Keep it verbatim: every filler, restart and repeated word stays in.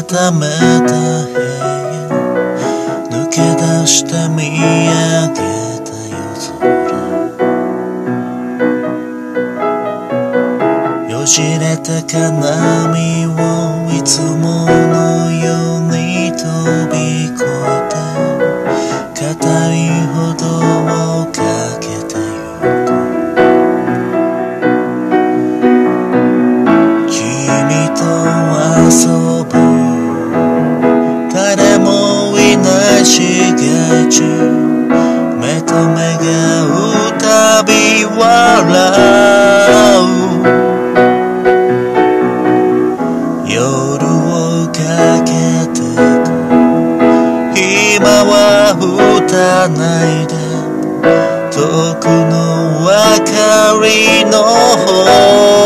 ためた部屋抜け出して見上げた夜空よじれた金網をいつものように飛び越えて硬いほどをかけてゆく君と遊ぶ誰もいない市街地目と目が合うたび笑う夜をかけてく今は打たないで遠くの明かりの方